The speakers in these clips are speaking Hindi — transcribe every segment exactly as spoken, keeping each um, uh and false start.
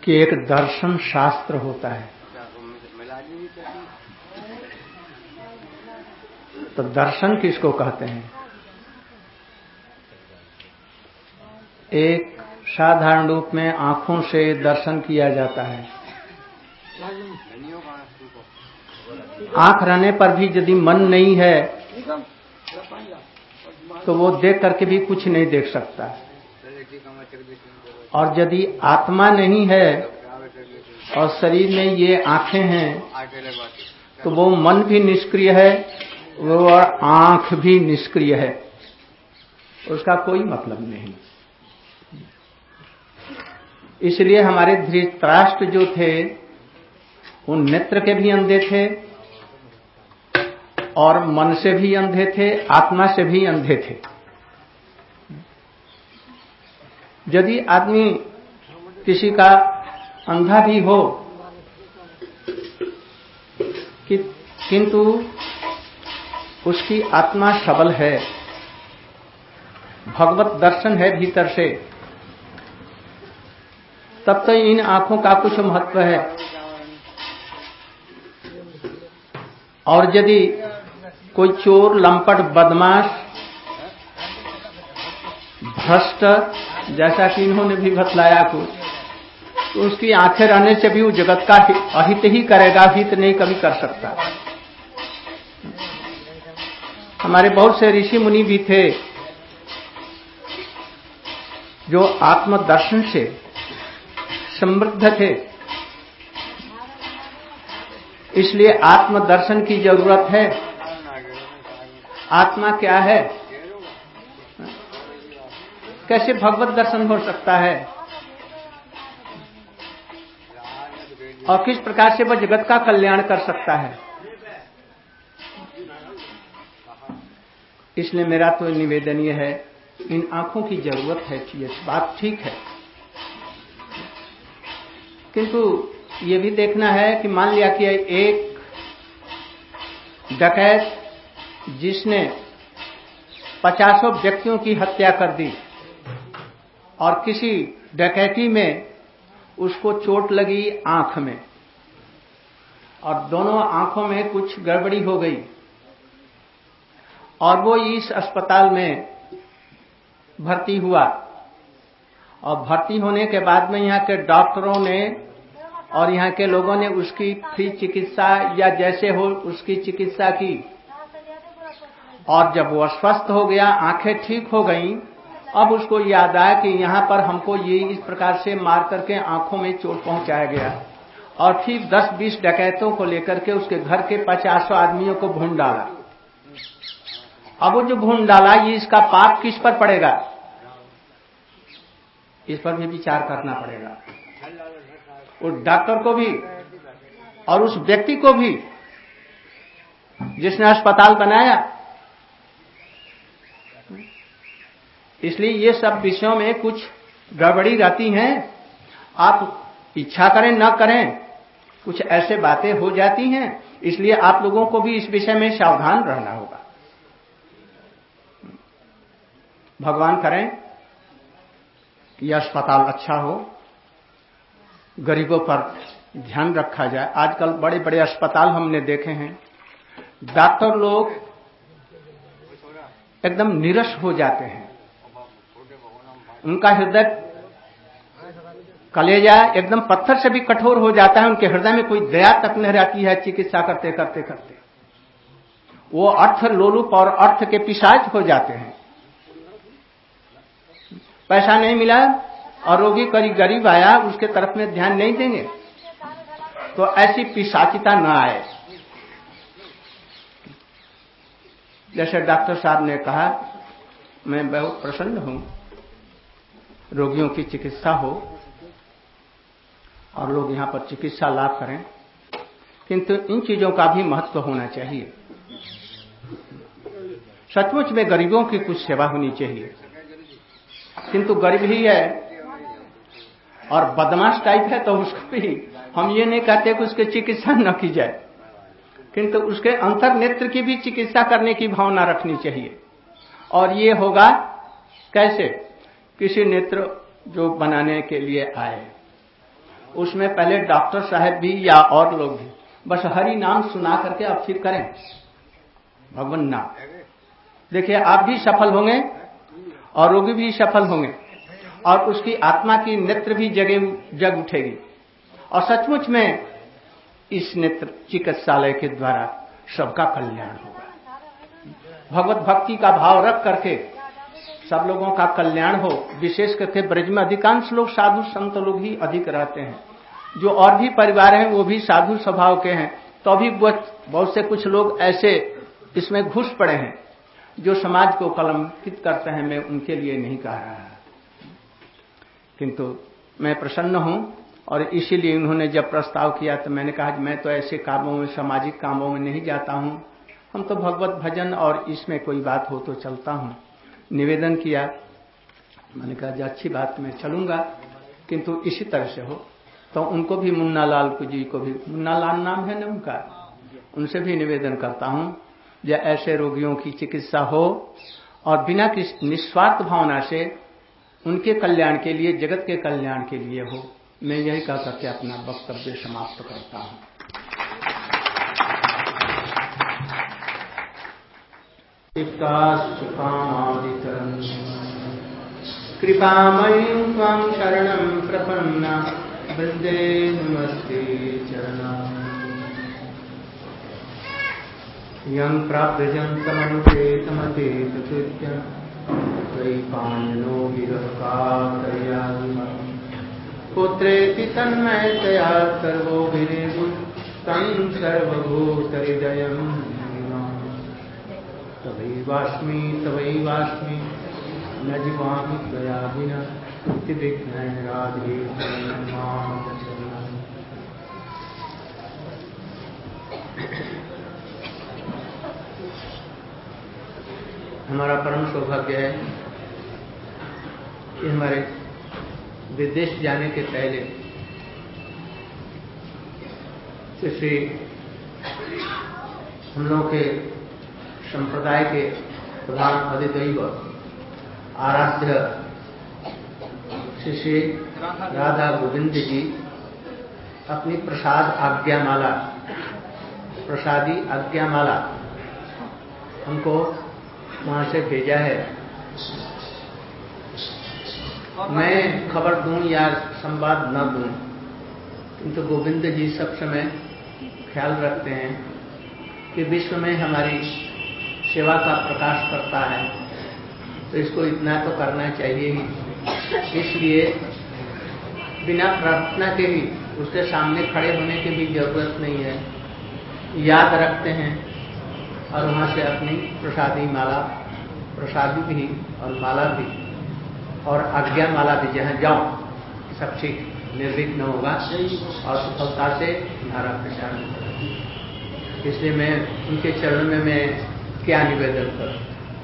कि एक दर्शन शास्त्र होता है। तो दर्शन किसको कहते हैं? एक साधारण रूप में आंखों से दर्शन किया जाता है। आंख रहने पर भी यदि मन नहीं है तो वो देख करके भी कुछ नहीं देख सकता। और यदि आत्मा नहीं है और शरीर में ये आंखें हैं तो वो मन भी निष्क्रिय है, वो आंख भी निष्क्रिय है, उसका कोई मतलब नहीं। इसलिए हमारे धृतराष्ट्र जो थे वो नेत्र के भी अंधे थे और मन से भी अंधे थे, आत्मा से भी अंधे थे। यदि आदमी किसी का अंधा भी हो कि, किंतु उसकी आत्मा सबल है, भगवत दर्शन है भीतर से, तब तो इन आंखों का कुछ महत्व है। और यदि कोई चोर, लंपट, बदमाश, भ्रष्ट, जैसा कि इन्होंने भी बतलाया कुछ, तो उसकी आंखें रहने से भी वो जगत का अहित ही करेगा, हित नहीं कभी कर सकता। हमारे बहुत से ऋषि मुनि भी थे जो आत्मदर्शन से समृद्ध थे। इसलिए आत्मदर्शन की जरूरत है। आत्मा क्या है, कैसे भगवत दर्शन हो सकता है और किस प्रकार से वह जगत का कल्याण कर सकता है। इसलिए मेरा तो निवेदन यह है, इन आंखों की जरूरत है, ये बात ठीक है, किंतु ये भी देखना है कि मान लिया कि एक डकैत जिसने पचासों व्यक्तियों की हत्या कर दी और किसी डकैती में उसको चोट लगी आंख में और दोनों आंखों में कुछ गड़बड़ी हो गई और वो इस अस्पताल में भर्ती हुआ। और भर्ती होने के बाद में यहाँ के डॉक्टरों ने और यहाँ के लोगों ने उसकी फ्री चिकित्सा या जैसे हो उसकी चिकित्सा की। और जब वो स्वस्थ हो गया, आंखें ठीक हो गईं, अब उसको याद आया कि यहाँ पर हमको ये इस प्रकार से मार करके आंखों में चोट पहुंचाया गया। और फिर दस बीस डकैतों को लेकर के उसके घर के पचासों आदमियों को भून डाला। अब वो जो भून डाला, ये इसका पाप किस पर पड़ेगा, इस पर भी विचार करना पड़ेगा। उस डॉक्टर को भी और उस व्यक्ति को भी जिसने अस्पताल बनाया। इसलिए ये सब विषयों में कुछ गड़बड़ी रहती हैं। आप इच्छा करें न करें, कुछ ऐसे बातें हो जाती हैं। इसलिए आप लोगों को भी इस विषय में सावधान रहना होगा। भगवान करें यह अस्पताल अच्छा हो, गरीबों पर ध्यान रखा जाए। आजकल बड़े बड़े अस्पताल हमने देखे हैं, डॉक्टर लोग एकदम निरस हो जाते हैं, उनका हृदय कलेजा एकदम पत्थर से भी कठोर हो जाता है, उनके हृदय में कोई दया तक नहीं रहती है। चिकित्सा करते करते करते वो अर्थ लोलुप और अर्थ के पिशाच हो जाते हैं। पैसा नहीं मिला और रोगी करीब गरीब आया, उसके तरफ में ध्यान नहीं देंगे तो ऐसी पिशाचिता न आए। जैसे डॉक्टर साहब ने कहा, मैं बहुत प्रसन्न हूं रोगियों की चिकित्सा हो और लोग यहां पर चिकित्सा लाभ करें, किंतु इन चीजों का भी महत्व होना चाहिए। सचमुच में गरीबों की कुछ सेवा होनी चाहिए, किंतु गरीब ही है और बदमाश टाइप है तो उसको भी हम ये नहीं कहते कि उसकी चिकित्सा न की जाए, किंतु उसके अंतर नेत्र की भी चिकित्सा करने की भावना रखनी चाहिए। और ये होगा कैसे? किसी नेत्र जो बनाने के लिए आए उसमें पहले डॉक्टर साहब भी या और लोग भी बस हरि नाम सुना करके अब फिर करें भगवान नाम। देखिए आप भी सफल होंगे और रोगी भी सफल होंगे और उसकी आत्मा की नेत्र भी जगे जग उठेगी और सचमुच में इस नेत्र चिकित्सालय के द्वारा सबका कल्याण होगा। भगवत भक्ति का भाव रख करके सब लोगों का कल्याण हो। विशेष करके ब्रज में अधिकांश लोग साधु संत लोग ही अधिक रहते हैं। जो और भी परिवार हैं वो भी साधु स्वभाव के हैं, तो अभी बहुत से कुछ लोग ऐसे इसमें घुस पड़े हैं जो समाज को कलंकित करते हैं। मैं उनके लिए नहीं कह रहा, किंतु मैं प्रसन्न हूं और इसीलिए उन्होंने जब प्रस्ताव किया तो मैंने कहा कि मैं तो ऐसे कामों में, सामाजिक कामों में नहीं जाता हूं, हम तो भगवत भजन और इसमें कोई बात हो तो चलता हूं। निवेदन किया, मैंने कहा अच्छी बात, मैं चलूंगा, किंतु इसी तरह से हो। तो उनको भी, मुन्ना लाल जी को भी, मुन्ना लाल नाम है ना उनका, उनसे भी निवेदन करता हूं जो ऐसे रोगियों की चिकित्सा हो और बिना किसी निस्वार्थ भावना से उनके कल्याण के लिए, जगत के कल्याण के लिए हो। मैं यही कह करके अपना वक्तव्य समाप्त करता हूं। कृपामयीं त्वां शरणं प्रपन्ना वृन्दे नमस्ते चरणाम्। यं प्राप्यजन्तमनुपेतमचेतकृत्यं त्वयि विरहकातर्यामि। पुत्रेति तन्मयतया सर्वोभिरेषु तं सर्वभूतहृदयं नमामि। तवैवास्मि तवैवास्मि न जीवामि त्वया विना विघ्नेन राधे मां शरणं। हमारा परम सौभाग्य है कि हमारे विदेश जाने के पहले श्री हम लोगों के संप्रदाय के प्रधान अधिदैव आराध्य श्री श्री राधा गोविंद जी अपनी प्रसाद आज्ञामाला, प्रसादी आज्ञामाला हमको वहां से भेजा है। मैं खबर दूं या संवाद न दूं, किंतु गोविंद जी सब समय ख्याल रखते हैं कि विश्व में हमारी सेवा का प्रकाश करता है, तो इसको इतना तो करना चाहिए ही। इसलिए बिना प्रार्थना के ही उसके सामने खड़े होने की भी जरूरत नहीं है, याद रखते हैं और वहां से अपनी प्रसादी माला, प्रसादी भी और माला भी और आज्ञा माला भी जहां जाओ सब ठीक निर्विघ्न होगा और सफलता से धारा प्रचार होगा। इसलिए मैं उनके चरणों में मैं क्या निवेदन करूं,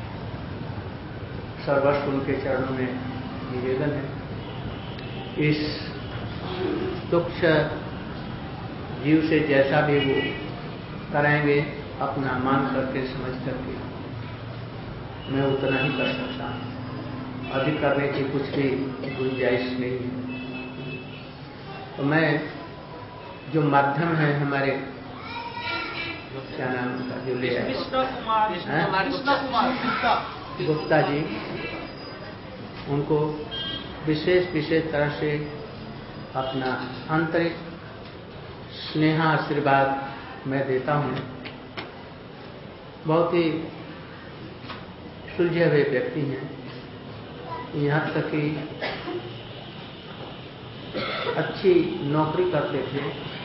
सर्वस्व उनके चरणों में निवेदन है। इस तुच्छ जीव से जैसा भी वो कराएंगे अपना मान करके, समझ करके, मैं उतना ही कर सकता हूं, अधिक करने की कुछ भी गुंजाइश नहीं है। तो मैं जो माध्यम है हमारे, क्या नाम का जो ले आए गुप्ता जी, उनको विशेष विशेष तरह से अपना आंतरिक स्नेह आशीर्वाद मैं देता हूं। बहुत ही सुलझे हुए व्यक्ति हैं, यहाँ तक कि अच्छी नौकरी करते थे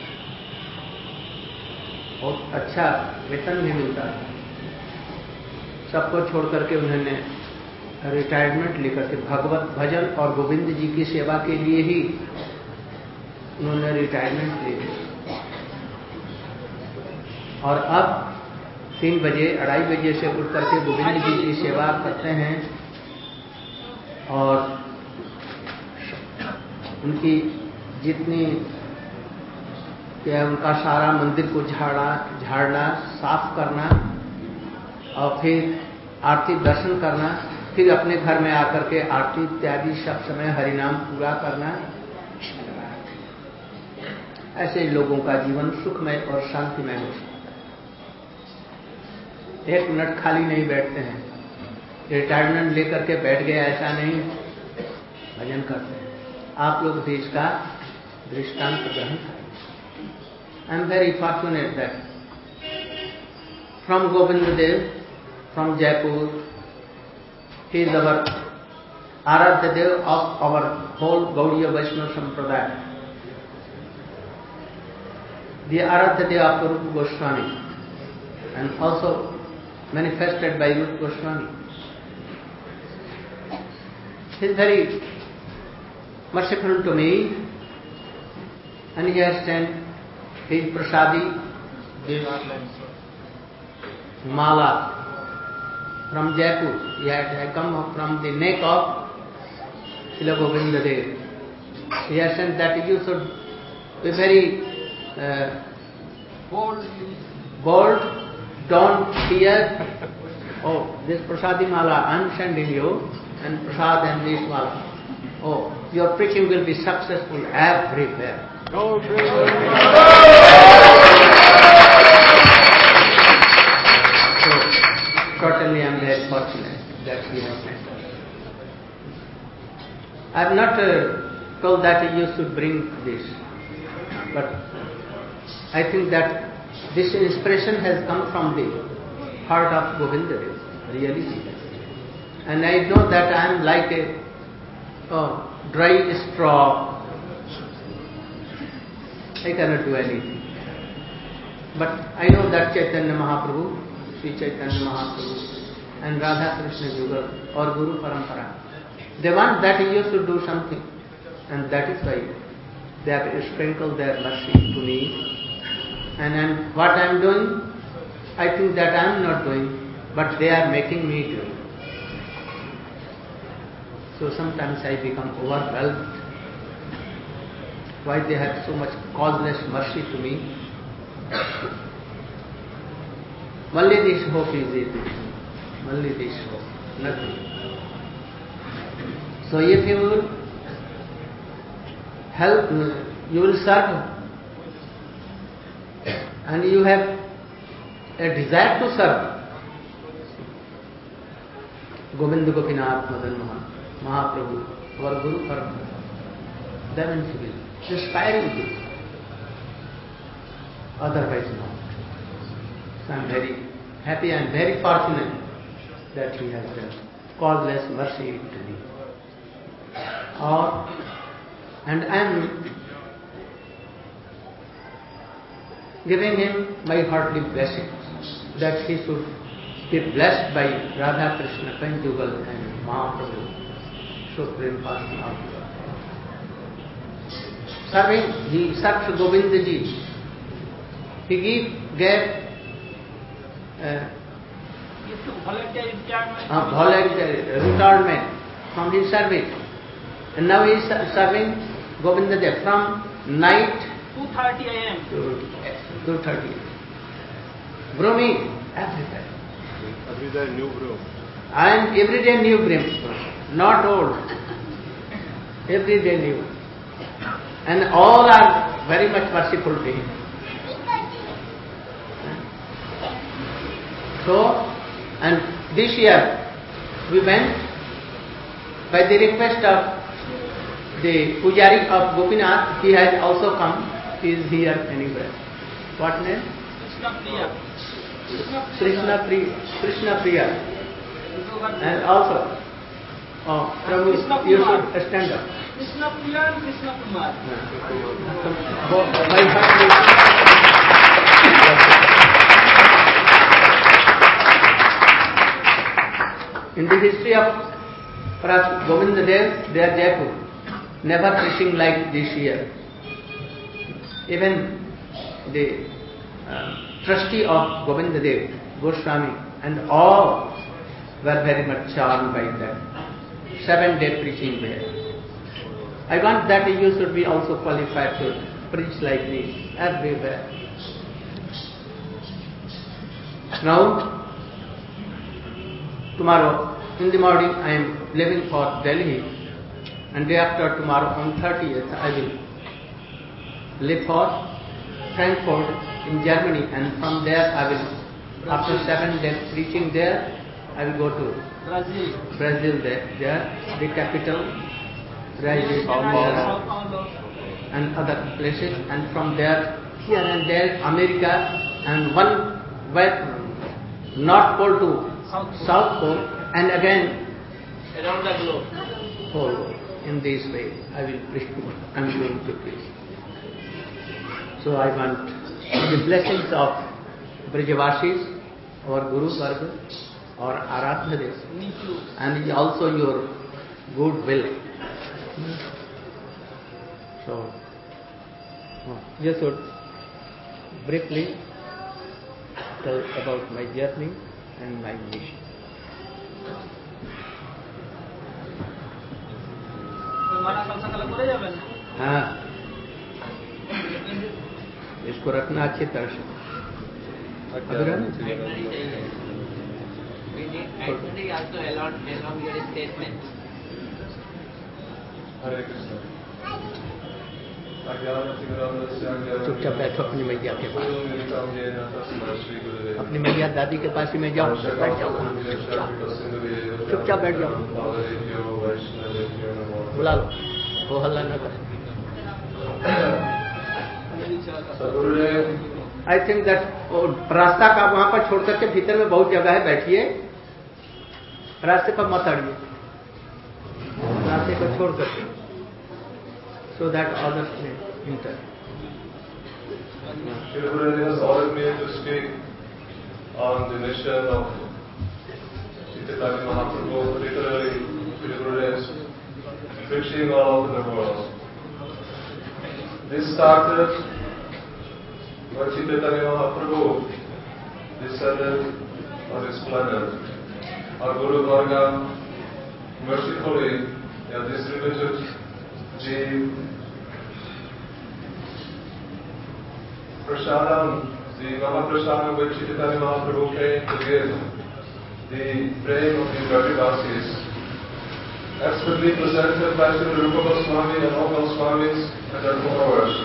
और अच्छा वेतन भी मिलता था। सबको छोड़ करके उन्होंने रिटायरमेंट लेकर के भगवत भजन और गोविंद जी की सेवा के लिए ही उन्होंने रिटायरमेंट ले ली और अब तीन बजे अढ़ाई बजे से उठ करके गोविंद जी की सेवा करते हैं और उनकी जितनी क्या उनका सारा मंदिर को झाड़ा झाड़ना, साफ करना और फिर आरती दर्शन करना, फिर अपने घर में आकर के आरती इत्यादि सब समय हरिनाम पूरा करना। ऐसे ही लोगों का जीवन सुखमय और शांतिमय हो सकता है। एक मिनट खाली नहीं बैठते हैं, रिटायरमेंट लेकर के बैठ गए ऐसा नहीं, भजन करते हैं। आप लोग भी इसका दृष्टांत ग्रहण करें। I am very fortunate that from Govind Dev, from Jaipur, he is our Aradhya Dev of our whole Gaudiya Vaishnava Sampradaya. The Aradhya Dev of Rupa Goswami and also manifested by Rupa Goswami. He is very merciful to me and he has sent his prasadi, this mala from Jaipur. He had come from the neck of Srila Govinda Dev. He has sent that you should be very uh, bold, bold, don't fear. Oh, this prasadi mala I am sending you, and prasad and this mala. Oh, your preaching will be successful everywhere. Go, certainly I am very fortunate that he has sent us. I have not uh, told that you should bring this, but I think that this inspiration has come from the heart of Govinda Dev, really. And I know that I am like a oh, dry straw. I cannot do anything. But I know that Chaitanya Mahaprabhu, Sri Chaitanya Mahaprabhu and Radha Krishna Yugal or Guru Parampara, they want that you should do something, and that is why they have sprinkled their mercy to me. And I'm, what I am doing, I think that I am not doing, but they are making me do. So sometimes I become overwhelmed. Why they have so much causeless mercy to me? Only this hope is it. Only this hope, nothing. So if you will help, you will serve, and you have a desire to serve Govinda Gopinath Madan Mohan Mahaprabhu, our Guru Parampara, then he will inspire you to. Otherwise not. So I am very happy and very fortunate that he has done causeless mercy to me. Or, and I am giving him my heartly blessings that he should be blessed by Radha Krishna Conjugal and Mahaprabhu, Supreme Personality of God. Serving, he served Govinda Ji. He gave, gave uh, voluntary retirement. Uh, voluntary retirement from his service. And now he is serving Govinda Dev from night two thirty a m to two thirty. Grooming everywhere. Every day new broom. And every day new broom. Not old. Every day new. And all are very much merciful to him. So, and this year we went by the request of the Pujari of Gopinath. He has also come. He is here anywhere. What name? Krishna Priya. Krishna Priya. Krishna Priya. And also, oh, Prabhu, you should stand up. Krishna Priya and Krishna Kumar. My heart in the history of perhaps Govinda Dev, they are Jaipur, never preaching like this year. Even the uh, trustee of Govinda Dev, Goswami, and all were very much charmed by that seven-day preaching there. I want that you should be also qualified to preach like this everywhere. Now, tomorrow in the morning I am leaving for Delhi, and day after tomorrow on thirtieth I will leave for Frankfurt in Germany, and from there I will, after seven days preaching there, I will go to Brazil. Brazil. There, there the capital, Brazil, Sao and, Paulo. uh, and other places, and from there here and there America, and one west, North Pole to South Pole. South Pole, and again Around the globe. whole world. In this way I will preach. I am going to preach. So I want the blessings of Brajavasis, our Guru Varga, or Aradhya Dev, Me too. and also your good will. So, just would briefly tell about my journey and my mission. माना कल सकाल करे जाबेन हाँ, इसको रखना अच्छी तरह से. We need actually also along, along your statement. Hare Krishna. Ajnana चुपचाप बैठो अपनी मैया के पास. Shri अपनी मैया दादी के पास ही में जाओ, बैठ जाओ, चुपचाप चुपचाप बैठ जाओ. बुला लो, वो हल्ला न करे. आई थिंक दैट रास्ता का वहां पर छोड़ करके भीतर में बहुत जगह है, बैठिए. रास्ते पर मत अड़िए, रास्ते को छोड़ करके, सो दैट अदर्स में enter. Shri Gurudev has ordered me to speak on the mission of Chaitanya Mahaprabhu, particularly Shri Gurudev's preaching all over the world. This started when Chaitanya Mahaprabhu descended on this planet. Our Guru Varga mercifully yeah, distributed the Prasadam, the Mahaprasadam which Chaitanya Mahaprabhu came to give, the praying of the Brajavasis, expertly presented by Sri Rupa Goswami and all Goswamis and their followers.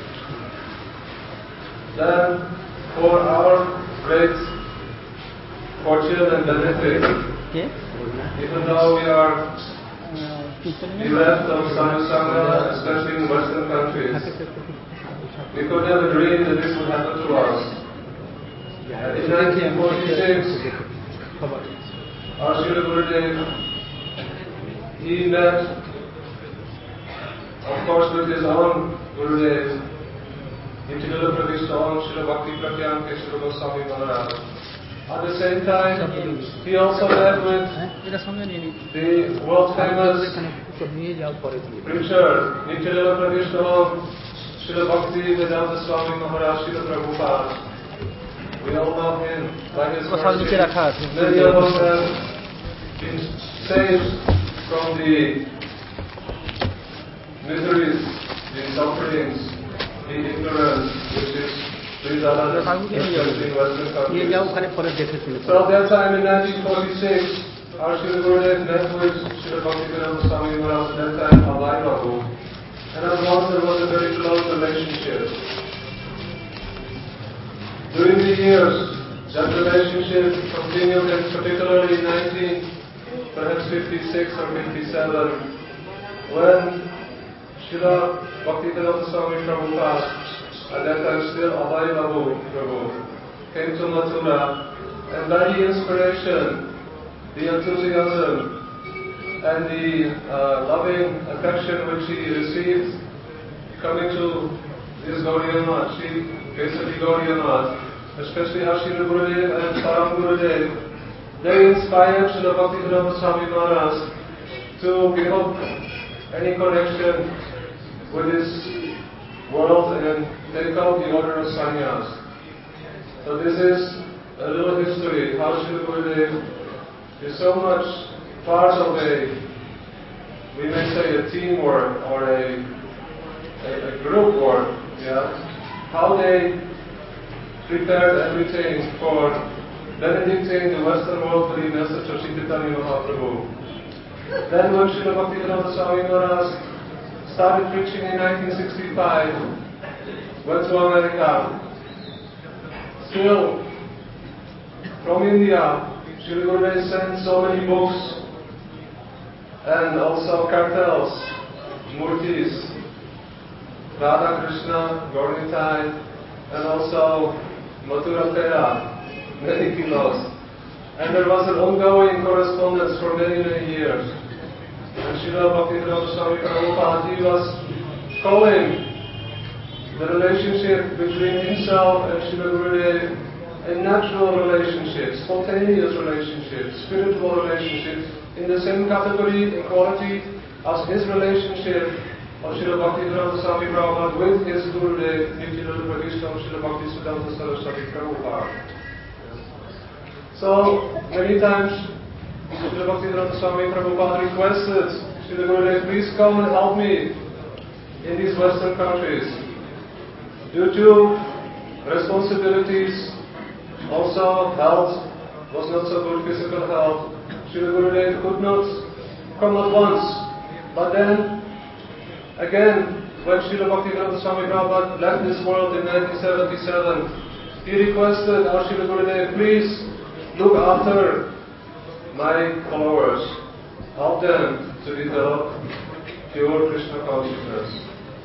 Then, for our great fortune and benefit, even though we are bereft of Sadhu-sangha, especially in Western countries, we could never dream that this would happen to us. And in nineteen forty-six, our Srila Gurudev, he met, of course, with his own Gurudev, Nityananda Pravishta Om Srila Bhakti Pratyam Kesava Goswami Maharaj. At the same time, he also met with the world famous preacher Nityananda Pravishta Om Srila Bhakti Vedanta Swami Maharaj Srila Prabhupada. We all know him by his mercy. Many of us have been saved from the miseries, the sufferings, the ignorance which is prevalent in Western countries. So at that time in nineteen forty-six, our Srila Gurudev met with Srila Bhakti Vedanta Swami Maharaj, at that time Alai Babu. And at once there was a very close relationship. During the years, that relationship continued, and particularly in nineteen, perhaps fifty-six or fifty-seven, when Srila Bhaktivedanta Swami Prabhupada, at that time still Alai Babu Prabhu, came to Mathura, and by the inspiration, the enthusiasm, and the uh, loving affection which he received coming to this Gaudiya Math, Sri Kesari Gaudiya Math, especially Ashira Gurudev and Param Gurudev, they inspired Srila Bhaktivedanta Swami Maharaj to give up any connection with this world and take up the order of sannyas. So this is a little history, how Srila Gurudev is so much part of a, we may say, a teamwork or a, a, a group work, yeah? How they prepared everything for benedicting the Western world with the message of Chaitanya Mahaprabhu. Then when Srila Bhaktivedanta Swami Maharaj started preaching in nineteen sixty-five, went to America. Still, from India, Srila Gurudev sent so many books and also cartels, murtis, Radha Krishna, Gaurnitai, and also Mathura Pera, many kilos. And there was an ongoing correspondence for many, many years. And Srila Bhaktivedanta Swami Prabhupada, he was calling the relationship between himself and Srila Gurudev a natural relationship, spontaneous relationship, spiritual relationship, in the same category and quality as his relationship of Srila Bhaktivedanta Swami Prabhupada with his Gurudev, Nityananda Prabhupada, Srila Bhaktisiddhanta Saraswati Prabhupada. So, many times, Srila Bhaktivedanta Swami Prabhupada requested Srila Gurudev, please come and help me in these Western countries. Due to responsibilities, also health was not so good, physical health, Srila Gurudev could not come at once. But then, again, when Srila Bhaktivedanta Swami Prabhupada left this world in nineteen seventy-seven, he requested our Srila Gurudev, please look after my followers, help them to develop pure Krishna consciousness.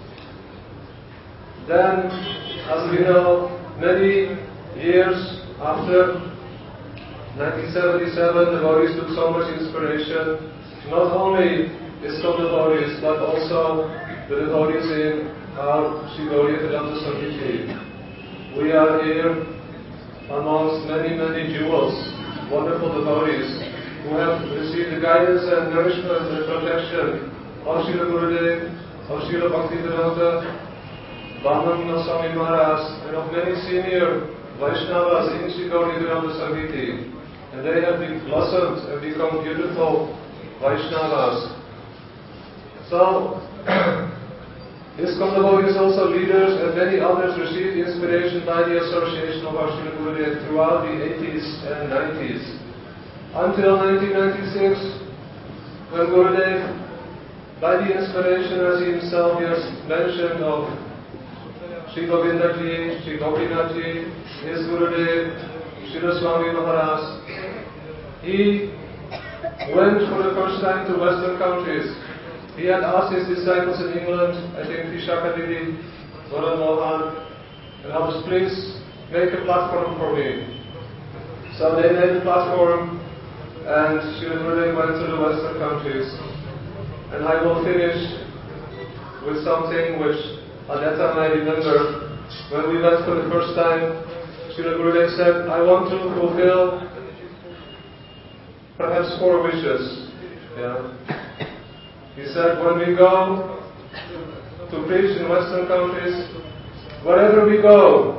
Then, as we know, many years after nineteen seventy-seven, the devotees took so much inspiration, not only ISKCON devotees, but also the devotees in our Sri Gaudiya Vedanta Samiti. We are here amongst many, many jewels, wonderful devotees who have received the guidance and nourishment and protection of Srila Gurudev, of Srila Bhaktivedanta, Vamana Swami Maharaj, and of many senior Vaishnavas in Sri Gaudiya Vedanta Samiti. And they have been blossomed and become beautiful Vaishnavas. So, ISKCON devotees, also leaders, and many others received inspiration by the association of our Srila Gurudev throughout the eighties and nineties. Until nineteen ninety-six, when Gurudev, by the inspiration as he himself just mentioned of Sri Govindaji, Sri Gopinathji, his Gurudev, Srila Swami Maharaj, he went for the first time to Western countries. He had asked his disciples in England, I think Vishaka Didi, Madan Mohan, and others, please make a platform for me. So they made a platform, and Srila Gurudev went to the Western countries. And I will finish with something which at that time I remember. When we went for the first time, Srila Gurudev said, I want to fulfill perhaps four wishes. Yeah. He said, when we go to preach in Western countries, wherever we go,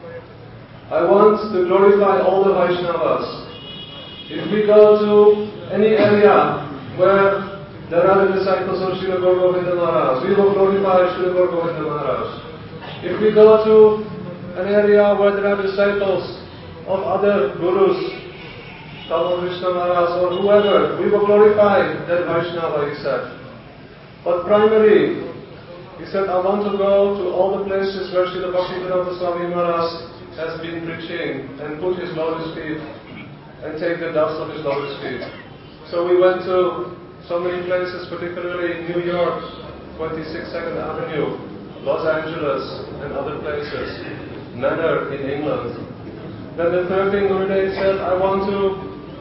I want to glorify all the Vaishnavas. If we go to any area where there are the disciples of Srila Gaur Govinda Maharaj, we will glorify Srila Gaur Govinda Maharaj. If we go to an area where there are disciples of other gurus, Tama Krishna Maharaj or whoever, we will glorify that Vaishnava, he said. But primarily, he said, I want to go to all the places where Srila Bhaktivedanta Swami Maharaj has been preaching and put his lotus feet and take the dust of his lotus feet. So we went to so many places, particularly New York, twenty-sixth second Avenue, Los Angeles, and other places, Manor in England. Then the third thing Gurudev said, I want to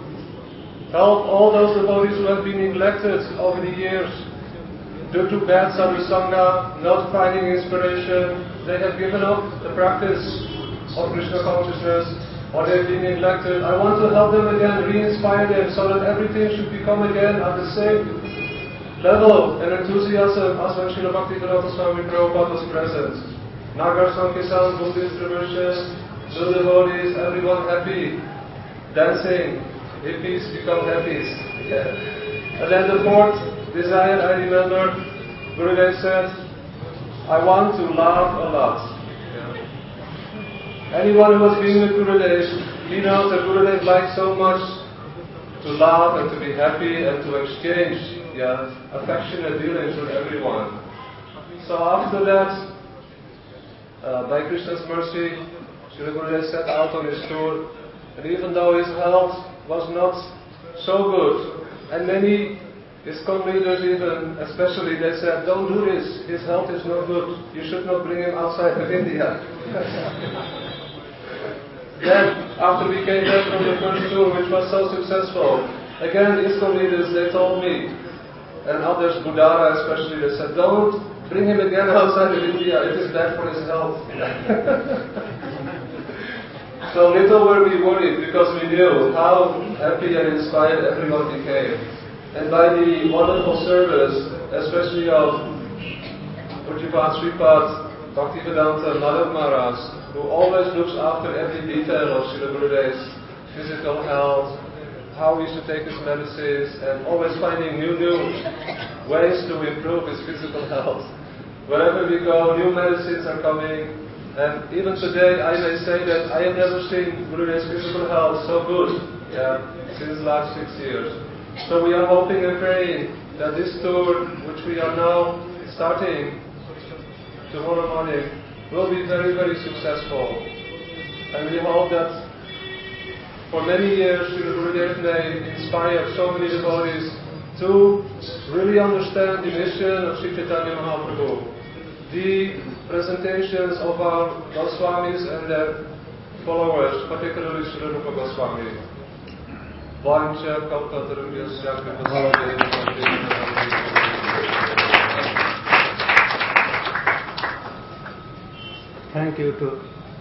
help all those devotees who have been neglected over the years due to bad sadhusanga, not finding inspiration. They have given up the practice of Krishna consciousness, or they have been neglected. I want to help them again, re-inspire them, so that everything should become again at the same level and enthusiasm as when Srila Bhaktivedanta Swami Prabhupada was present. Nagar Sankirtan, book distribution, the devotees, everyone happy, dancing, hippies become happies. Yeah. And then the fourth desire, I remember, Gurudev said, I want to laugh a lot. Yeah. Anyone who has been with Gurudev, he knows that Gurudev likes so much to laugh and to be happy and to exchange yeah, affectionate dealings with everyone. So after that, uh, by Krishna's mercy, Srila Gurudev set out on his tour, and even though his health was not so good, and many ISKCON leaders even, especially, they said, don't do this, his health is not good, you should not bring him outside of India. Then, after we came back from the first tour, which was so successful, again, ISKCON leaders, they told me, and others, Budara especially, they said, don't bring him again outside of India, it is bad for his health. So little were we worried, because we knew how happy and inspired everyone became. And by the wonderful service, especially of Pujyapat Sripad Bhaktivedanta Madhav Maharaj, who always looks after every detail of Srila Gurudev's physical health, how he should take his medicines, and always finding new, new ways to improve his physical health. Wherever we go, new medicines are coming. And even today, I may say that I have never seen Gurudev's physical health so good, yeah, since the last six years. So we are hoping and praying that this tour, which we are now starting tomorrow morning, will be very, very successful. And we hope that for many years, Srila Gurudev may inspire so many devotees to really understand the mission of Sri Chaitanya Mahaprabhu. The presentations of our Goswamis and their followers, particularly Srila Rupa Goswami. Vancha Kalpatarubhyasya Kripasamudaya. Thank you to,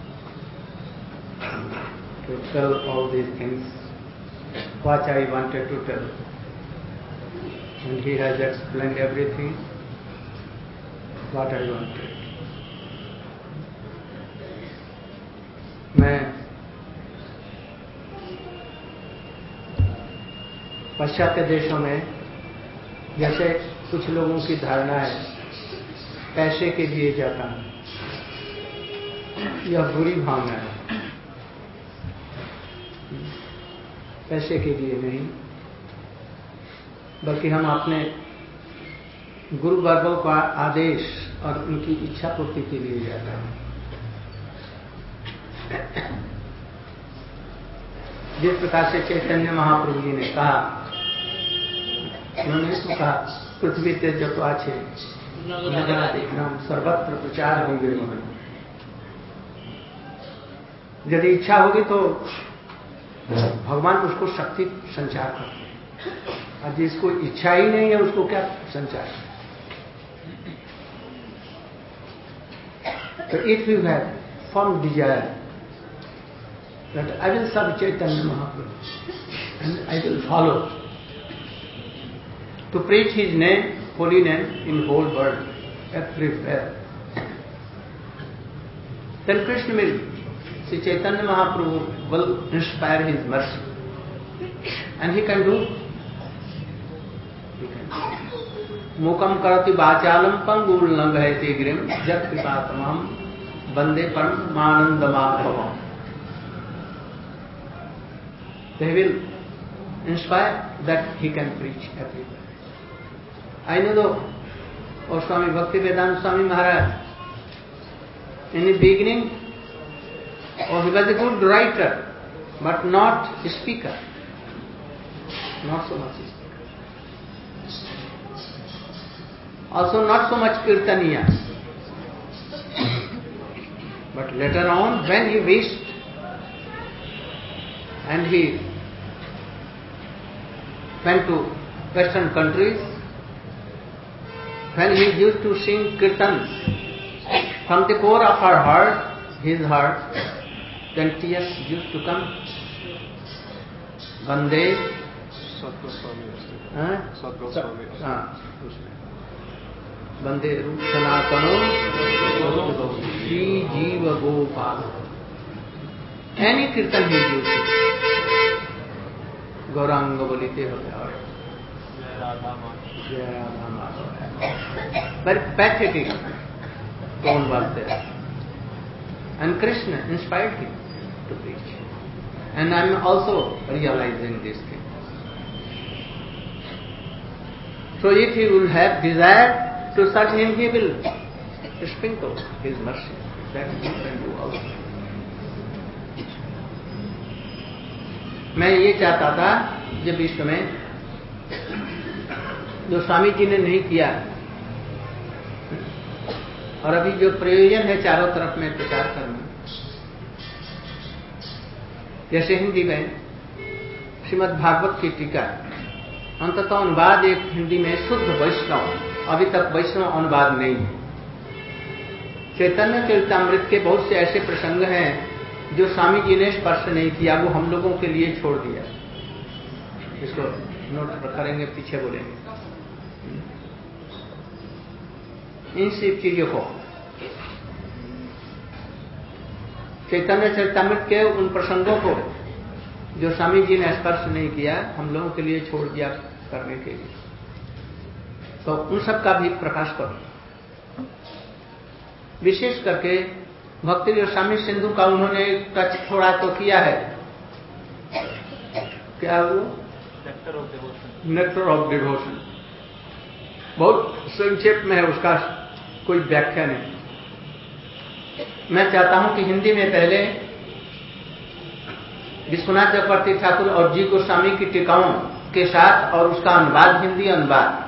to tell all these things, what I wanted to tell. And he has explained everything, what I wanted. मैं पाश्चात्य देशों में जैसे कुछ लोगों की धारणा है पैसे के लिए जाता हूं, यह बुरी भावना है। पैसे के लिए नहीं, बल्कि हम अपने गुरु वर्गों का आदेश और उनकी इच्छा पूर्ति के लिए जाता है। जिस प्रकार से चैतन्य महाप्रभु जी ने कहा, उन्होंने तो कहा पृथ्वी ते जत आछे नाम सर्वत्र प्रचार होंगे। यदि इच्छा होगी तो भगवान उसको शक्ति संचार करते हैं, और जिसको इच्छा ही नहीं है उसको क्या संचार। तो if you have firm desire that I will serve Chaitanya Mahaprabhu and I will follow to preach his name, holy name in whole world, everywhere. Then Krishna will, Sri Chaitanya Mahaprabhu will inspire his mercy, and he can do. He can do. Mukam karati vachalam pangul nangayate grim jat kripatamam bande param manandamabhavam. They will inspire that he can preach everywhere. I know the oh, Swami Bhaktivedanta Swami Maharaj, in the beginning, oh, he was a good writer, but not a speaker. Not so much a speaker. Also not so much kirtaniya. But later on, when he wished, and he went to western countries, when he used to sing kirtan from the core of her heart, his heart, then tears used to come. Vande Sadgoswami. Vande Rup Sanatano Shri Jiva Gopala. Any kirtan he used to. Gauranga bolite hote aur Jai Radha Madhav. Very pathetic tone was there. And Krishna inspired him to preach. And I am also realizing this thing. So if he will have desire to serve him, he will sprinkle His mercy that you can do also. मैं ये चाहता था जब विश्व में जो स्वामी जी ने नहीं किया और अभी जो प्रयोजन है चारों तरफ में प्रचार करना, जैसे हिंदी में श्रीमद् भागवत की टीका अंततः अनुवाद एक हिंदी में शुद्ध वैष्णव, अभी तक वैष्णव अनुवाद नहीं है। चैतन्य चरितामृत के बहुत से ऐसे प्रसंग हैं जो स्वामी जी ने स्पर्श नहीं किया, वो हम लोगों के लिए छोड़ दिया। इसको नोट करेंगे, पीछे बोलेंगे। इन सब चीजों को चैतन्य चरितामृत के उन प्रसंगों को जो स्वामी जी ने स्पर्श नहीं किया, हम लोगों के लिए छोड़ दिया करने के लिए, तो उन सब का भी प्रकाश करो। विशेष करके भक्ति जो स्वामी सिंधु का उन्होंने टच थोड़ा तो किया है, क्या वो nectar of devotion, nectar of devotion बहुत संक्षेप में है, उसका कोई व्याख्या नहीं। मैं चाहता हूं कि हिंदी में पहले विश्वनाथ चक्रवर्ती ठाकुर और जी गोस्वामी की टीकाओं के साथ और उसका अनुवाद, हिंदी अनुवाद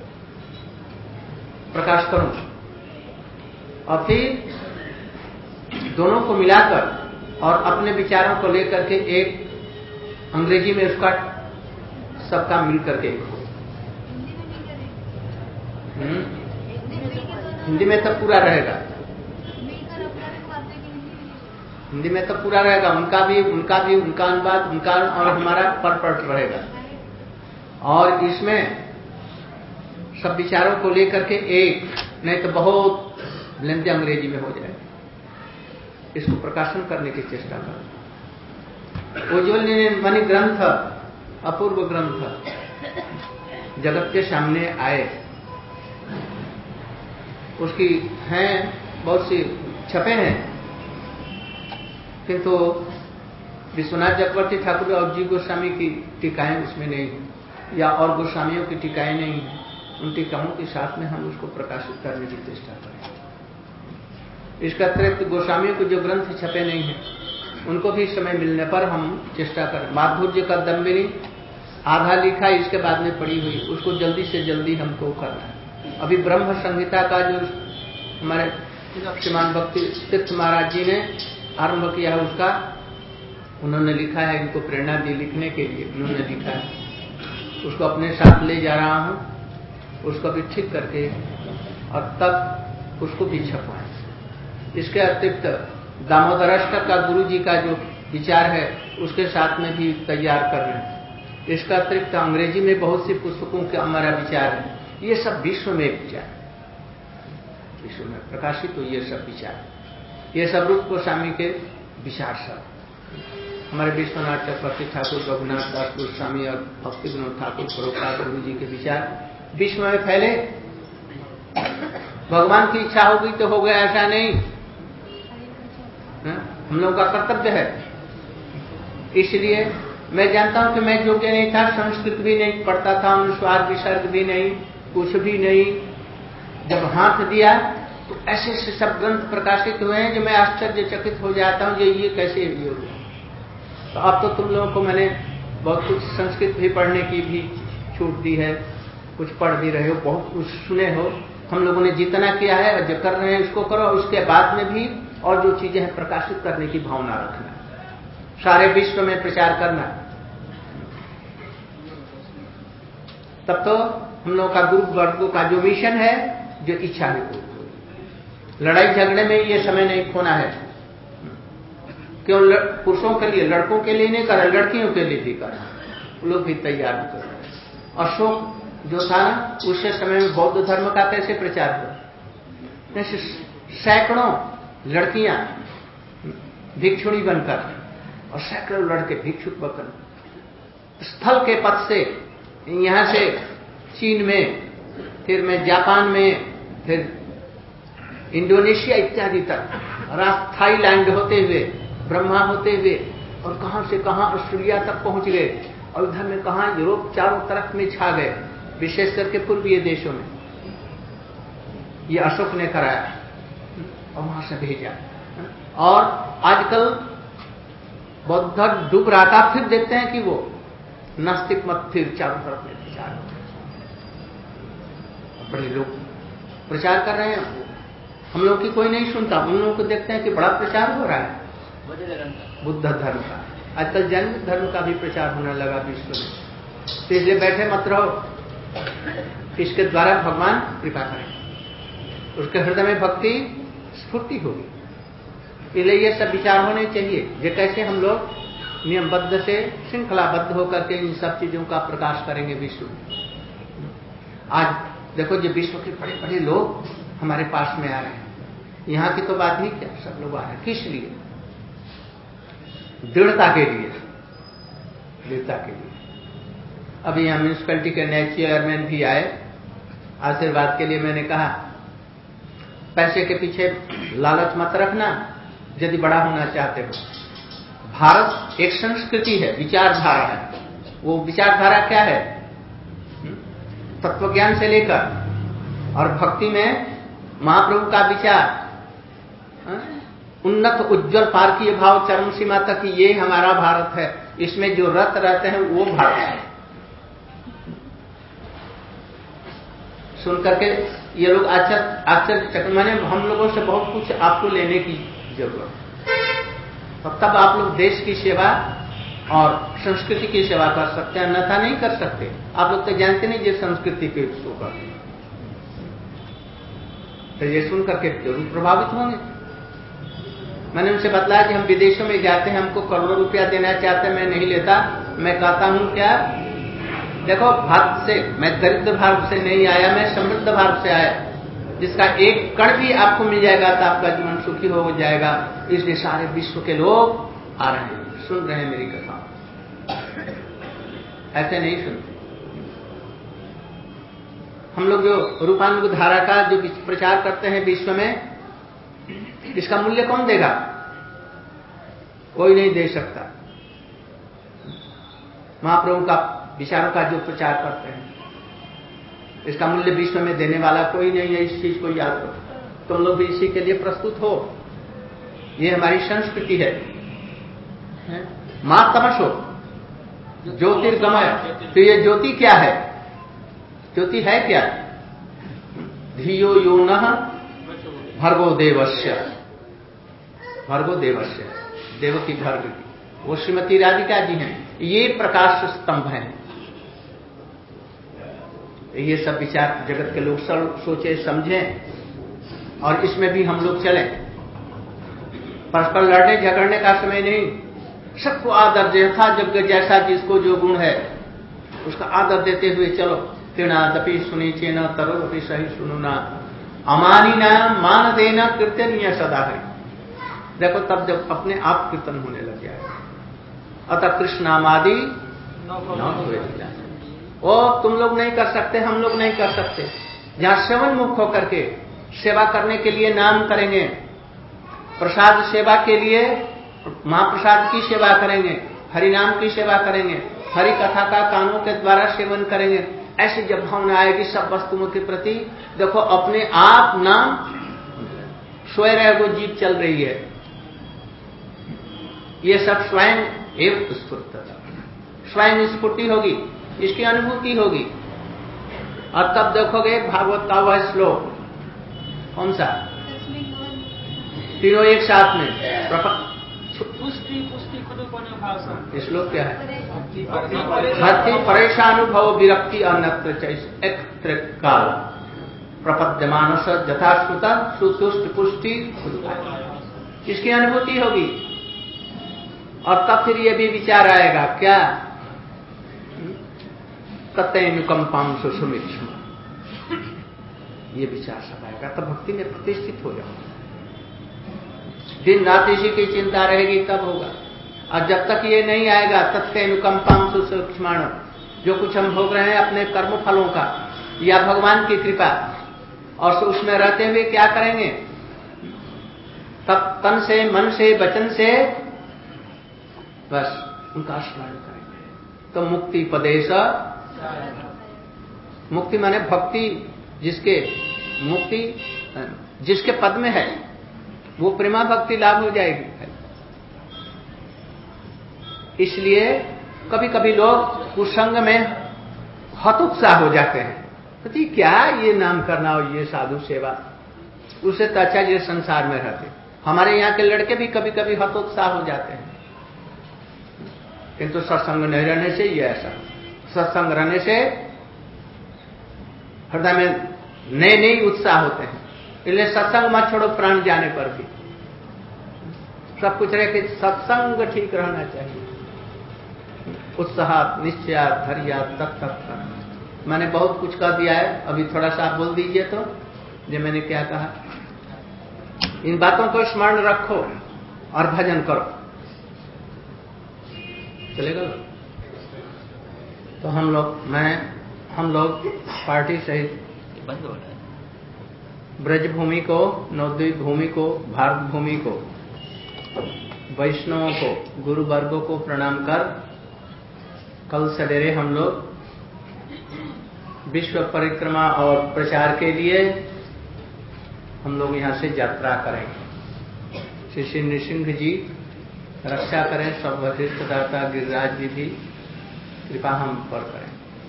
प्रकाश करूं, और फिर दोनों को मिलाकर और अपने विचारों को लेकर के एक अंग्रेजी में उसका सबका मिलकर के एक हो। हिंदी में तो पूरा रहेगा, हिंदी में तो पूरा रहेगा, उनका भी उनका भी उनका अनुवाद, उनका और हमारा परफेक्ट रहेगा, और इसमें सब विचारों को लेकर के एक, नहीं तो बहुत लेंदी अंग्रेजी में हो जाएगा। इसको प्रकाशन करने की चेष्टा करें। उज्ज्वल मणि ग्रंथ, अपूर्व ग्रंथ जगत के सामने आए, उसकी हैं बहुत सी छपे हैं, किंतु विश्वनाथ चक्रवर्ती ठाकुर और जी गोस्वामी की टीकाएं उसमें नहीं है, या और गोस्वामियों की टीकाएं नहीं है। उन टीकाओं के साथ में हम उसको प्रकाशित करने की चेष्टा करें। इसका अतिरिक्त गोस्वामियों के जो ग्रंथ छपे नहीं हैं, उनको भी समय मिलने पर हम चेष्टा करें। माधुर्य का दम्बिनी आधा लिखा, इसके बाद में पड़ी हुई, उसको जल्दी से जल्दी हमको करना है। अभी ब्रह्म संहिता का जो हमारे श्रीमान भक्ति तीर्थ महाराज जी ने आरंभ किया है, उसका उन्होंने लिखा है, इनको प्रेरणा दी लिखने के लिए, उन्होंने लिखा है, उसको अपने साथ ले जा रहा हूं, उसको भी ठीक करके और तब उसको भी छपवाएं। इसके अतिरिक्त दामोदराष्टक का गुरु जी का जो विचार है, उसके साथ में भी तैयार कर रहे हैं। इसका अतिरिक्त अंग्रेजी में बहुत सी पुस्तकों के हमारा विचार है, ये सब विश्व में विचार, विश्व में प्रकाशित हो ये सब विचार, ये सब रूप गोस्वामी के विचार सब, हमारे विश्वनाथ चक्रवर्ती ठाकुर, रघुनाथ दास गोस्वामी और भक्ति विनोद ठाकुर प्रभुपाद गुरु जी के विचार विश्व में फैले। भगवान की इच्छा होगी तो हो गया, ऐसा नहीं, है? हम लोगों का कर्तव्य है। इसलिए मैं जानता हूं कि मैं योग्य नहीं था, संस्कृत भी नहीं पढ़ता था, अनुस्वार विसर्ग भी नहीं, कुछ भी नहीं। जब हाथ दिया तो ऐसे ऐसे सब ग्रंथ प्रकाशित हुए हैं जो मैं आश्चर्यचकित हो जाता हूं, ये ये कैसे ये हुआ। तो अब तो तुम लोगों को मैंने बहुत कुछ संस्कृत भी पढ़ने की भी छूट दी है, कुछ पढ़ भी रहे हो, बहुत कुछ सुने हो। हम लोगों ने जितना किया है और जो कर रहे हैं उसको करो, उसके बाद में भी और जो चीजें हैं प्रकाशित करने की भावना रखना, सारे विश्व में प्रचार करना। तब तो हम लोगों का गुरु वर्गों का जो मिशन है, जो इच्छा है, लड़ाई झगड़े में ये समय नहीं खोना है। क्यों पुरुषों के लिए, लड़कों के लिए नहीं करा, लड़कियों के लिए भी करा, लोग भी तैयार भी कर रहे हैं। अशोक जो था ना, उससे समय में बौद्ध धर्म का कैसे प्रचार हुआ, ऐसे सैकड़ों लड़कियां भिक्षुणी बनकर और सैकड़ों लड़के भिक्षुक बनकर स्थल के पथ से, यहां से चीन में, फिर में जापान में, फिर इंडोनेशिया इत्यादि तक, थाईलैंड होते हुए, ब्रह्मा होते हुए, और कहां से कहां ऑस्ट्रेलिया तक पहुंच गए, और उधर में कहां यूरोप चारों तरफ में छा गए, विशेष करके पूर्वीय देशों में। ये अशोक ने कराया। और वहां से भेजा। और आजकल बौद्ध धर्म डूब रहा था, फिर देखते हैं कि वो नास्तिक मत फिर चारों तरफ में प्रचार हो रहा है। बड़े लोग प्रचार कर रहे हैं, हम लोग की कोई नहीं सुनता, उन लोगों को देखते हैं कि बड़ा प्रचार हो रहा है बुद्ध धर्म का। आजकल जैन धर्म का भी प्रचार होने लगा विश्व में। तो इसलिए बैठे मत रहो, इसके द्वारा भगवान कृपा करें, उसके हृदय में भक्ति स्फूर्ति होगी। इसलिए ये सब विचार होने चाहिए, जो कैसे हम लोग नियमबद्ध से श्रृंखलाबद्ध होकर के इन सब चीजों का प्रकाश करेंगे विश्व में। आज देखो, जो विश्व के बड़े बड़े लोग हमारे पास में आ रहे हैं, यहां की तो बात ही क्या, सब लोग आ रहे हैं। किस लिए? दृढ़ता के लिए, दृढ़ता के लिए। अभी यहां म्यूनिसिपैलिटी के नए चेयरमैन भी आए, आशीर्वाद के लिए। मैंने कहा पैसे के पीछे लालच मत रखना यदि बड़ा होना चाहते हो। भारत एक संस्कृति है, विचारधारा है। वो विचारधारा क्या है? तत्वज्ञान से लेकर और भक्ति में महाप्रभु का विचार, उन्नत उज्जवल पारकीय भाव चरम सीमा तक, ये हमारा भारत है। इसमें जो रत रहते हैं वो भारत है। सुन करके ये लोग आश्चर्य आश्चर्य मैंने हम लोगों से बहुत कुछ आपको लेने की जरूरत, तो तब आप लोग देश की सेवा और संस्कृति की सेवा कर सकते हैं, अन्यथा नहीं कर सकते। आप लोग तो जानते नहीं ये संस्कृति के उसको करते, तो ये सुन करके जरूर प्रभावित होंगे। मैंने उनसे बतलाया कि हम विदेशों में जाते हैं, हमको करोड़ों रुपया देना चाहते हैं, मैं नहीं लेता। मैं कहता हूं क्या, देखो भारत से, मैं दरिद्र भारत से नहीं आया, मैं समृद्ध भारत से आया, जिसका एक कण भी आपको मिल जाएगा तो आपका जीवन सुखी हो जाएगा। इसलिए सारे विश्व के लोग आ रहे हैं, सुन रहे हैं मेरी कथा। ऐसे नहीं सुनते हम लोग। जो रूपानुग धारा का जो प्रचार करते हैं विश्व में, इसका मूल्य कौन देगा? कोई नहीं दे सकता। महाप्रभु का विचारों का जो प्रचार करते हैं, इसका मूल्य विश्व में देने वाला कोई नहीं है। इस चीज को याद करो, तुम लोग भी इसी के लिए प्रस्तुत हो। ये हमारी संस्कृति है। मां तमसो ज्योतिर्गमय, तो ये ज्योति क्या है? ज्योति है क्या? धियो यो नः भर्गो देवस्य, भर्गो देवस्य, देव की भर्ग की, वो श्रीमती राधिका जी हैं। ये प्रकाश स्तंभ हैं। ये सब विचार जगत के लोग सोचे समझें, और इसमें भी हम लोग चलें। परस्पर लड़ने झगड़ने का समय नहीं, सबको आदर दे, यथा जग जैसा जिसको जो गुण है उसका आदर देते हुए चलो। तृणादपि सुनी चेना तरोपि सही सुनुना, अमानी ना मान देना कीर्तनीय सदा है। देखो तब जब अपने आप कीर्तन होने लग जाए। अतः कृष्णामादि न हुए, ओ तुम लोग नहीं कर सकते, हम लोग नहीं कर सकते। जहां श्रवण मुख होकर के सेवा करने के लिए नाम करेंगे, प्रसाद सेवा के लिए महाप्रसाद की सेवा करेंगे, हरिनाम की सेवा करेंगे, हरि कथा का कानों के द्वारा सेवन करेंगे, ऐसी जब भावना आएगी सब वस्तुओं के प्रति, देखो अपने आप नाम स्वयं वो जीव चल रही है। ये सब स्वयं एव स्फुर्तता, स्वयं स्फूर्ति होगी, इसकी अनुभूति होगी। और तब देखोगे भागवत का वह श्लोक कौन सा, तीनों एक साथ में, पुष्टि पुष्टि खुद श्लोक क्या है? भक्ति परेशानुभव विरक्ति अन्यत्र चैत्र काल प्रपद्यमानस यथाश्रुता सुतुष्ट पुष्टि, इसकी अनुभूति होगी। और तब फिर ये भी विचार आएगा क्या, तत्नुकंपाम सुसुमिक्ष्म, ये विचार सब आएगा, तब भक्ति में प्रतिष्ठित हो जाओ। दिन रात इसी की चिंता रहेगी तब होगा। और जब तक ये नहीं आएगा, तत्नुकंपाम सुसूक्ष्माण, जो कुछ हम भोग रहे हैं अपने कर्म फलों का या भगवान की कृपा, और उसमें रहते हुए क्या करेंगे, तब तन से मन से वचन से बस उनका स्मरण करेंगे। तो मुक्ति पदेश, मुक्ति माने भक्ति, जिसके मुक्ति जिसके पद में है, वो प्रेमा भक्ति लाभ हो जाएगी। इसलिए कभी कभी लोग कुसंग में हतोत्साह हो जाते हैं, पति क्या ये नाम करना और ये साधु सेवा, उससे तो अच्छा ये संसार में रहते। हमारे यहाँ के लड़के भी कभी कभी हतोत्साह हो जाते हैं, किंतु सत्संग नहीं रहने से ये ऐसा, सत्संग रहने से हृदय में नए नए उत्साह होते हैं। इसलिए सत्संग मत छोड़ो, प्राण जाने पर भी सब कुछ रहे कि सत्संग ठीक रहना चाहिए। उत्साह निश्चय धैर्य तक तक कर। मैंने बहुत कुछ कह दिया है, अभी थोड़ा सा बोल दीजिए तो जो मैंने क्या कहा। इन बातों को स्मरण रखो और भजन करो, चलेगा। तो हम लोग मैं हम लोग पार्टी सहित बंद हो रहा है। ब्रज भूमि को, नवद्वीप भूमि को, भारत भूमि को, वैष्णवों को, गुरु वर्गों को प्रणाम कर कल सवेरे हम लोग विश्व परिक्रमा और प्रचार के लिए हम लोग यहां से यात्रा करेंगे। श्री श्री नृसिंह जी रक्षा करें, सब वरिष्ठ दाता गिरिराज जी भी कृपा हम पर करें।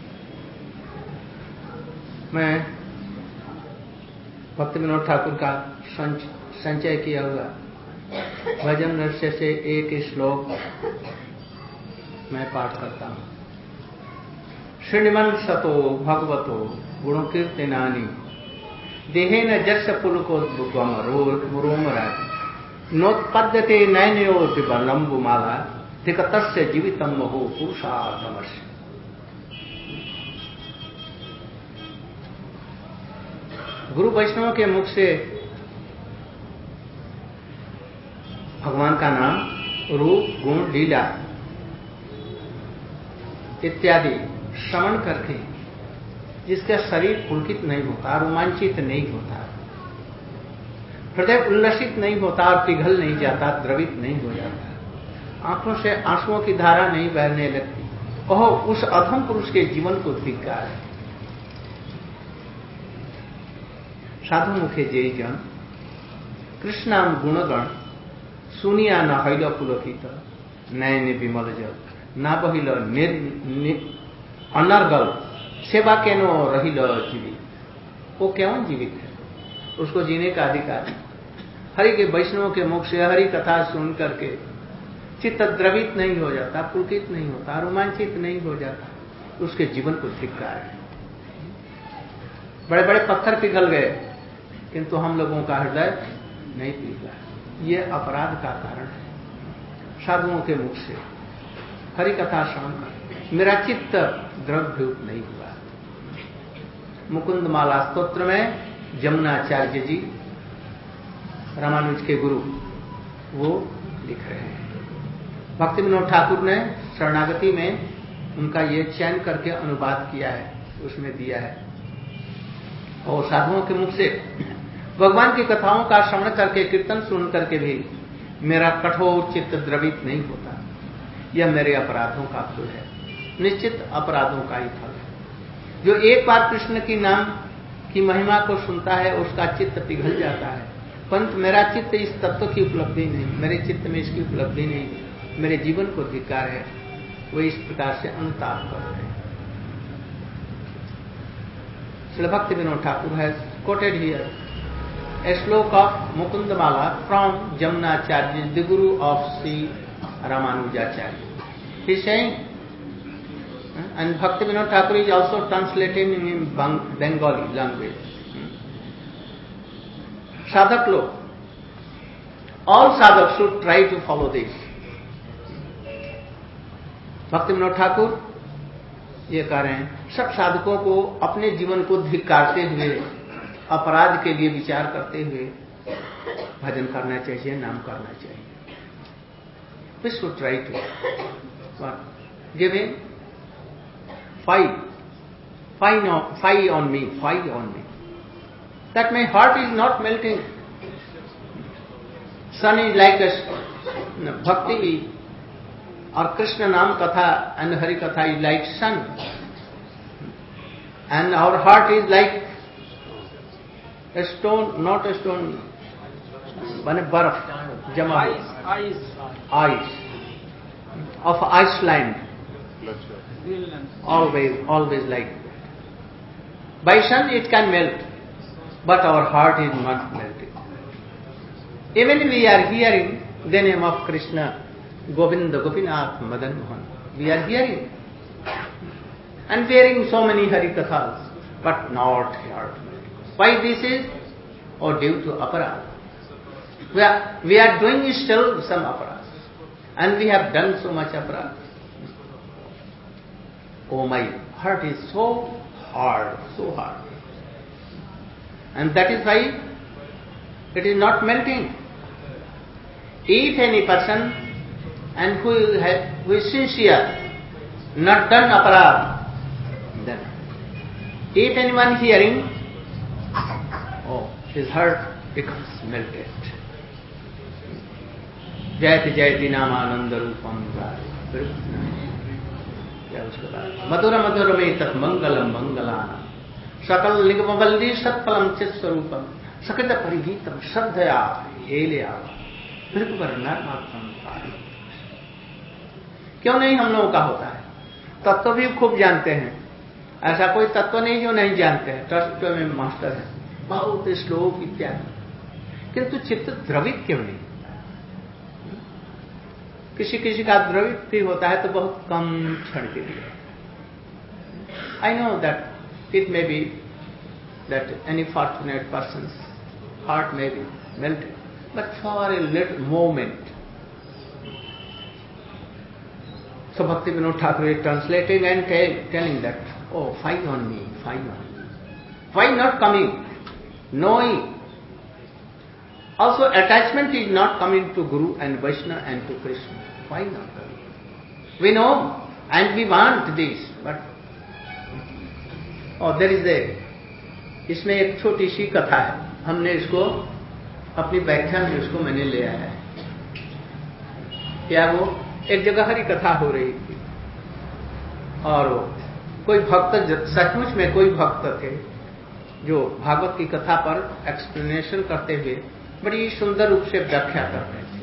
मैं भक्ति विनोद ठाकुर का संचय किया हुआ भजन रहस्य से एक श्लोक मैं पाठ करता हूं। श्रीनिमन सतो भगवतो गुणकीर्तनानि देहेन जस्य पुलकोद्भुतम रोमराज नोत्पद्यते नयनयोपि बलम्बुमाला धिकतस्य जीवितम महो पुरुषार्थमस्य। गुरु वैष्णव के मुख से भगवान का नाम, रूप, गुण, लीला इत्यादि श्रवण करके जिसका शरीर पुलकित नहीं होता, रोमांचित नहीं होता, हृदय उल्लसित नहीं होता और पिघल नहीं जाता, द्रवित नहीं हो जाता, आंखों से आंसुओं की धारा नहीं बहने लगती, कहो उस अधम पुरुष के जीवन को धिक्कार है। साधु मुखे जय जन कृष्णाम गुणगण सुनिया न हईल पुलकित नयन विमल जल ना बहिल अनर्गल सेवा केनो रहिल जीवित। वो क्यों जीवित है? उसको जीने का अधिकार है। हरि के वैष्णव के मुख से हरि कथा सुन करके चित्त द्रवित नहीं हो जाता, पुलकित नहीं होता, रोमांचित नहीं हो जाता, उसके जीवन को धिक्कार है। बड़े बड़े पत्थर पिघल गए किंतु हम लोगों का हृदय नहीं पिघला। ये अपराध का कारण है। साधुओं के मुख से हरि कथा श्रवण मेरा चित्त द्रवभूत नहीं हुआ। मुकुंद माला स्तोत्र में जमुनाचार्य जी रामानुज के गुरु वो लिख रहे हैं। भक्ति विनोद ठाकुर ने शरणागति में उनका ये चयन करके अनुवाद किया है, उसमें दिया है। और साधुओं के मुख से भगवान की कथाओं का श्रवण करके, कीर्तन सुन करके भी मेरा कठोर चित्त द्रवित नहीं होता। यह मेरे अपराधों का फल है, निश्चित अपराधों का ही फल है। जो एक बार कृष्ण की नाम की महिमा को सुनता है उसका चित्त पिघल जाता है, परंतु मेरा चित्त इस तत्व की उपलब्धि नहीं, मेरे चित्त में इसकी उपलब्धि नहीं, मेरे जीवन को धिक्कार है। वो इस प्रकार से अनुताप करते हैं। श्री भक्ति Vinod Thakur has quoted here a श्लोक of Mukundamala from Jamunacharya, the guru of Sri Ramanujacharya. He is saying, and Bhakti Vinod Thakur is also translating in Bengali language. Sadhak log, all sadhaks should try to follow this. Bhakti Vinod Thakur ये कह रहे हैं, सब साधकों को अपने जीवन को धिक्कारते हुए, अपराध के लिए विचार करते हुए भजन करना चाहिए, नाम करना चाहिए। We should try to give him five, five on, five on me, five on me. That my heart is not melting. Sun is like a bhakti or Krishna Nam Katha and Hari Katha is like sun. And our heart is like a stone, not a stone, माने बर्फ जमा Ice, ice, ice of Iceland Greenland. always always like by sun it can melt but our heart is not melting. Even we are hearing the name of Krishna, Govinda, Gopinath, Madan Mohan, we are hearing and hearing so many Hari Kathas, but not heart melting. Why this is? Or due to aparadha. We are, we are doing still some aparadha, and we have done so much aparadha. Oh, my heart is so hard, so hard. And that is why it is not melting. If any person and who, has, who is sincere, not done aparadha, then if anyone hearing, oh, his heart becomes melted. जयति जयति नामानंद रूपम क्या उसके बाद मधुर मधुर में तत् मंगलम मंगलाना सकल निगमवल्ली सत्फलम चित स्वरूपम सकृत परिगीतम श्रद्धया हेलया क्यों नहीं हम लोगों का होता है? तत्व भी खूब जानते हैं, ऐसा कोई तत्व नहीं जो नहीं जानते हैं, तत्व में मास्टर है, बहुत श्लोक इत्यादि, किंतु चित्त द्रवित क्यों नहीं? किसी किसी का द्रवित भी होता है तो बहुत कम क्षण के लिए. I know that it may be that any fortunate person heart may be melted, but for a little moment. So Bhakti Vinod Thakur is translating and tell, telling that, oh, fight on me, fight on me. Why not coming? Knowing. Also attachment is not coming to Guru and Vaishnava and to Krishna. Why not coming? We know and we want this, but oh, there is a, इसमें एक छोटी सी कथा है, हमने इसको अपनी व्याख्या में उसको मैंने ले आया है. क्या वो एक जगह हरी कथा हो रही थी और कोई भक्त, सचमुच में कोई भक्त थे जो भागवत की कथा पर एक्सप्लेनेशन करते हुए बड़ी सुंदर रूप से व्याख्या करते थे.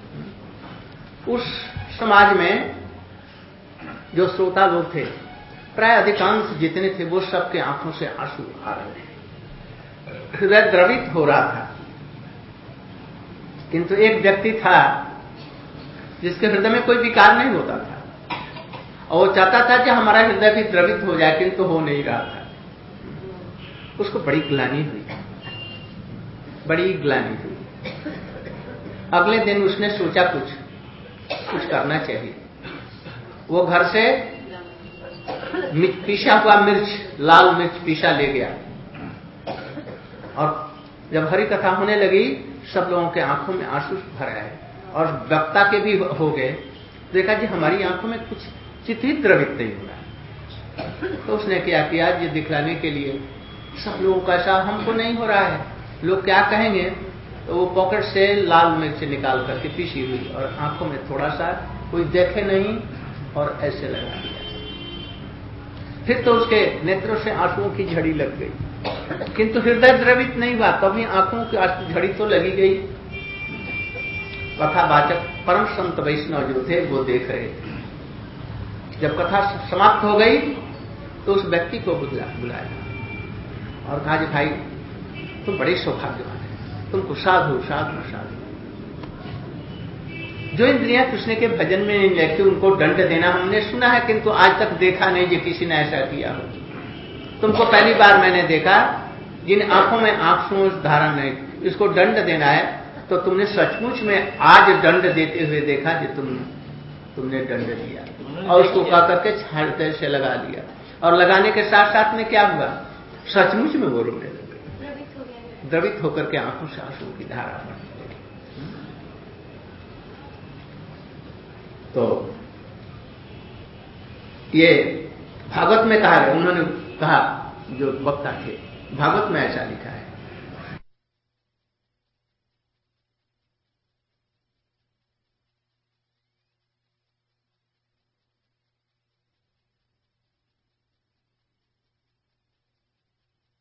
उस समाज में जो श्रोता लोग थे, प्राय अधिकांश जितने थे वो सबके आंखों से आंसू आ रहे थे, हृदय द्रवित हो रहा था. किंतु एक व्यक्ति था जिसके हृदय में कोई विकार नहीं होता था और वो चाहता था कि हमारा हृदय भी द्रवित हो जाए, किंतु हो नहीं रहा था. उसको बड़ी ग्लानि हुई, बड़ी ग्लानि हुई. अगले दिन उसने सोचा कुछ कुछ करना चाहिए. वो घर से पीसा हुआ मिर्च, लाल मिर्च पीसा ले गया और जब हरि कथा होने लगी सब लोगों के आंखों में आंसू भर आए और वक्ता के भी हो गए. देखा जी हमारी आंखों में कुछ चित्त द्रवित नहीं हो रहा. तो उसने क्या किया, ये दिखलाने के लिए सब लोगों का ऐसा हमको नहीं हो रहा है, लोग क्या कहेंगे, तो वो पॉकेट से लाल मिर्च निकाल करके पीसी हुई और आंखों में थोड़ा सा, कोई देखे नहीं, और ऐसे लगा दिया. फिर तो उसके नेत्रों से आंसुओं की झड़ी लग गई, किंतु हृदय द्रवित नहीं हुआ. तभी आंखों की झड़ी तो लगी गई. कथावाचक परम संत वैष्णव जो थे वो देख रहे थे. जब कथा समाप्त हो गई तो उस व्यक्ति को बुलाया और कहा, जी भाई तुम बड़े सौभाग्यवान हैं, तुमको साधु साधु साधु. जो इंद्रियां कृष्ण के भजन में नहीं लगती उनको दंड देना हमने सुना है, किंतु आज तक देखा नहीं कि किसी ने ऐसा किया हो. तुमको पहली बार मैंने देखा. जिन आंखों में आंसू धारण नहीं, इसको दंड देना है, तो तुमने सचमुच में आज दंड देते हुए देखा कि तुम तुमने दंड दिया और उसको कह करके छाड़ते से लगा दिया. और लगाने के साथ साथ में क्या हुआ, सचमुच में वो रोने लगे, द्रवित होकर के आंखों से आंसू की धारा बन गई. तो ये भागवत में कहा है, उन्होंने कहा जो वक्ता थे, भागवत में ऐसा लिखा है.